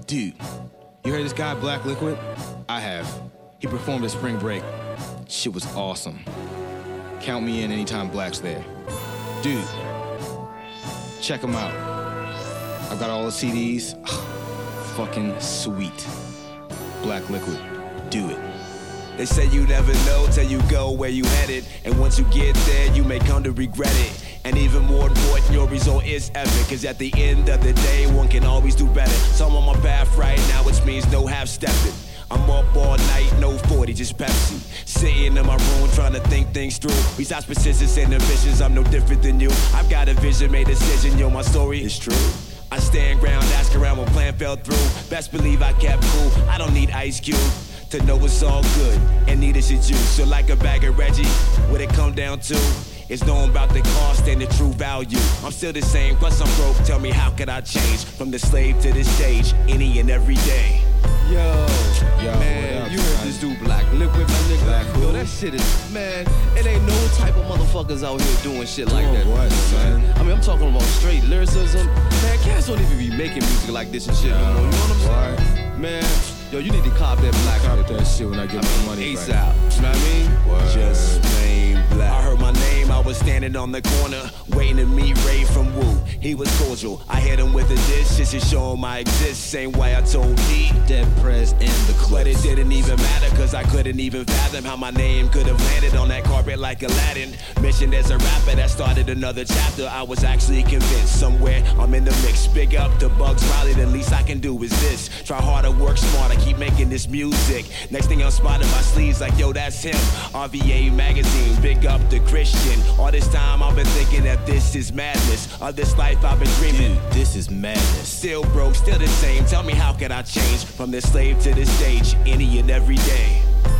Dude, you heard this guy, Black Liquid? I have. He performed at Spring Break. Shit was awesome. Count me in anytime Black's there. Dude, check him out. I've got all the CDs. Fucking sweet. Black Liquid, do it. They say you never know till you go where you headed. And once you get there, you may come to regret it. And even more important, your result is epic. Cause at the end of the day, one can always do better. So I'm on my path right now, which means no half-stepping. I'm up all night, no 40, just Pepsi. Sitting in my room trying to think things through. Besides persistence and ambitions, I'm no different than you. I've got a vision, made a decision, yo, my story is true. I stand ground, ask around when plan fell through. Best believe I kept cool, I don't need Ice Cube to know it's all good, and neither should you. So like a bag of Reggie, what it come down to is knowing about the cost and the true value. I'm still the same, plus I'm broke, tell me how could I change? From the slave to the stage, any and every day. Yo, man, you heard this dude Black Liquid, my nigga. Black who? Yo, that shit is, man, it ain't no type of motherfuckers out here doing shit like that. What, son? I mean, I'm talking about straight lyricism. Man, cats don't even be making music like this and shit no more. You know what I'm saying? Man, yo, you need to cop that Black Cop Liquid. that shit when I get my money ASAP. back. You know what I mean? Word. Just plain black. I heard my name, I was standing on the corner, waiting to meet Ray from Woo. He was cordial. I hit him with a dish just to show him I exist. Same way I told D, Dead Prez in the club. but it didn't even matter, cause I couldn't even fathom how my name could have landed on that carpet like Aladdin. Mentioned as a rapper that started another chapter, I was actually convinced somewhere I'm in the mix. Big up to Bugs Riley, the least I can do is this. Try harder, work smarter, keep making this music. Next thing I'm spotted by sleeves like, yo, that's him. RVA Magazine, big up to Christian. All this time I've been thinking that this is madness. Of this life I've been dreaming. Dude, this is madness. Still broke, still the same. Tell me how can I change from this slave to this stage, any and every day.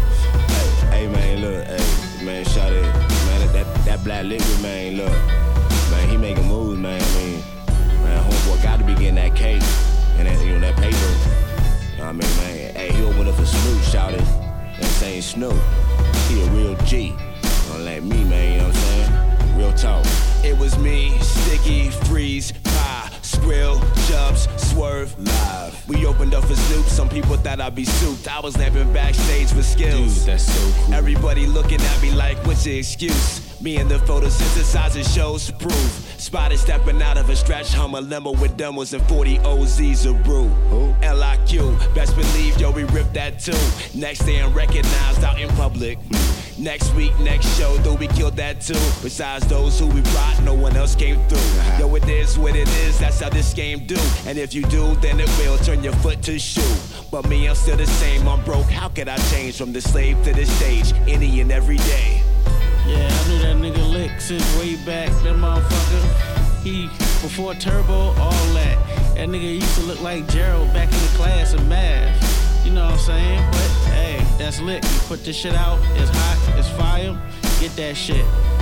Hey man, look, hey man, shout it, man, that Black Liquid, man, look, man, he making moves, man. I mean, man, homeboy got to be getting that cake and that, you know, that paper. You know what I mean, man? Hey, he opened up for Snoop, shouted, that same Snoop. He a real G, don't like me, man. You know what I'm saying? Real talk. It was me, Sticky, Freeze, Pie, Skrill, Chubbs, Swerve, Live. We opened up for Snoop, some people thought I'd be souped. I was lamping backstage with skills. Dude, that's so cool. Everybody looking at me like, what's the excuse? Me and the photosynthesizer shows to prove. Spotted stepping out of a stretch Hummer limo with demos and 40 OZs of brew. Who? LIQ, best believe, yo, we ripped that too. Next day I'm recognized out in public. Next week, next show, though we killed that too. Besides those who we brought, no one else came through. Yo, it is what it is, that's how this game do. And if you do, then it will turn your foot to shoe. But me, I'm still the same, I'm broke. How could I change from the slave to the stage, any and every day? Yeah, I knew that nigga Lick since way back. That motherfucker, he, before Turbo, all that. That nigga used to look like Gerald back in the class of math. You know what I'm saying? But, hey, that's Lick. You put this shit out, it's hot, it's fire, get that shit.